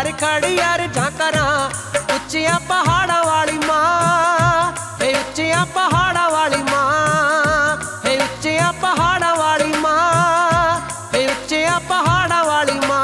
दरबार खड़ी यार झांकरा उच्चिया पहाड़ा वाली माँ है, उच्चिया पहाड़ा वाली माँ है, उच्चिया पहाड़ा वाली माँ है, उच्चिया पहाड़ा वाली माँ।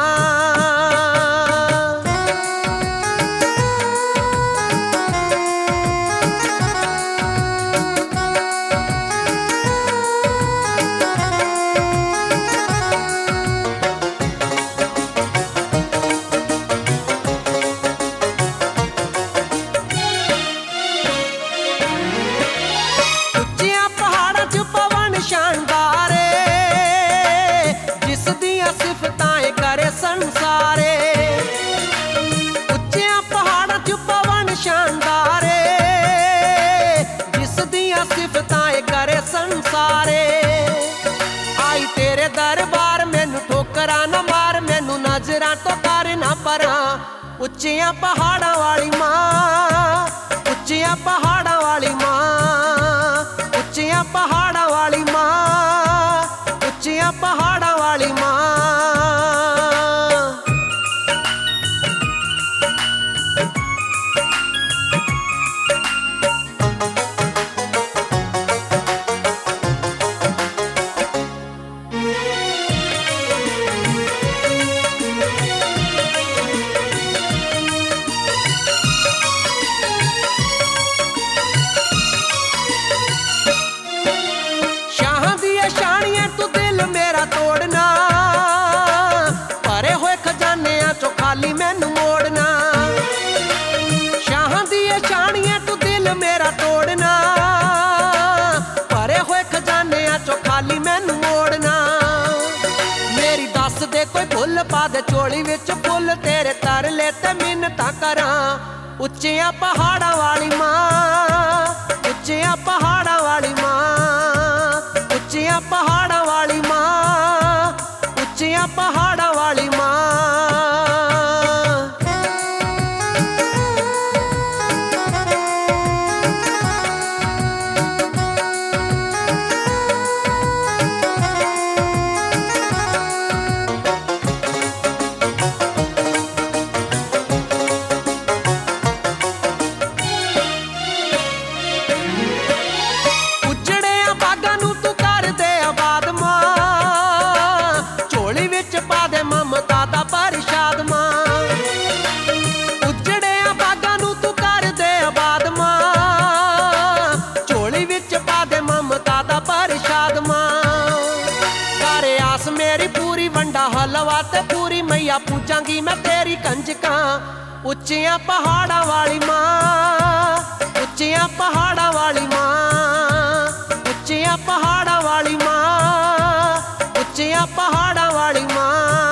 संसारे उच्चिया पहाड़ा च पवन शानदारे जिस दिया सिफताएं करे संसारे। आई तेरे दरबार मैनू ठोकरा न मार, मैनू नजरा तो कर ना परा। उच्चिया पहाड़ा वाली माँ, उच्चिया पहाड़ा वाली माँ, उच्चिया पहाड़ा वाली माँ, उच्चिया पहाड़ा वाली माँ। तोड़ना भरे होए खजानिया चो खाली मैनू मोड़ना, शाहां दिए शानियां तू दिल मेरा तोड़ना, भरे होए खजानिया चो खाली मैनू मोड़ना। मेरी दस दे कोई फुल पा दे चोली विच फुल, तेरे तरले ते मिन्नतां करां। उच्चिया पहाड़ा वाली माँ, उच्चिया पहाड़ा वाली माँ, उच्चिया पहाड़ा वाली माँ, उच्चिया पहाड़ा वाली माँ। हलवा ते पूरी मैया पूजांगी मैं तेरी कंजका। उच्चिया पहाड़ा वाली माँ, उच्चिया पहाड़ा वाली माँ, उच्चिया पहाड़ा वाली माँ, उच्चिया पहाड़ा वाली माँ।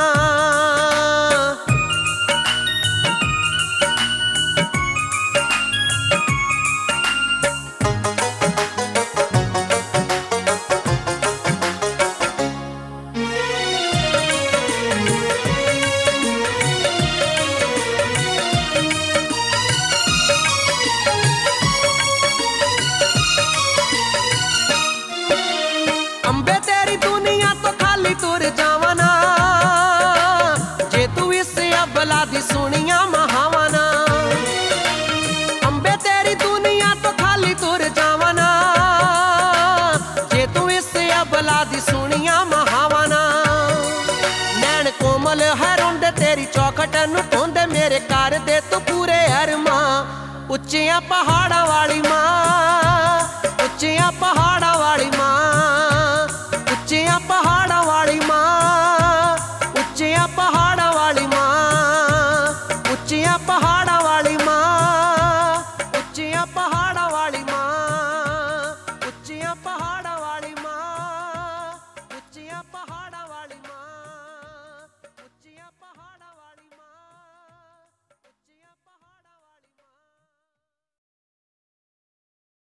अंबे तेरी दुनिया तो खाली तुर जावना, जे तू इस अबला दी सुनिया महावना। अंबे तेरी दुनिया तो खाली तुर जावना, जे तू इस अबला दी सुनिया महावना। नैन कोमल है रोंदे तेरी चौखट नू टोंदे, मेरे कर दे तू पूरे अरमा। उच्चिया पहाड़ा वाली माँ, उच्चिया पहाड़ा वाली माँ,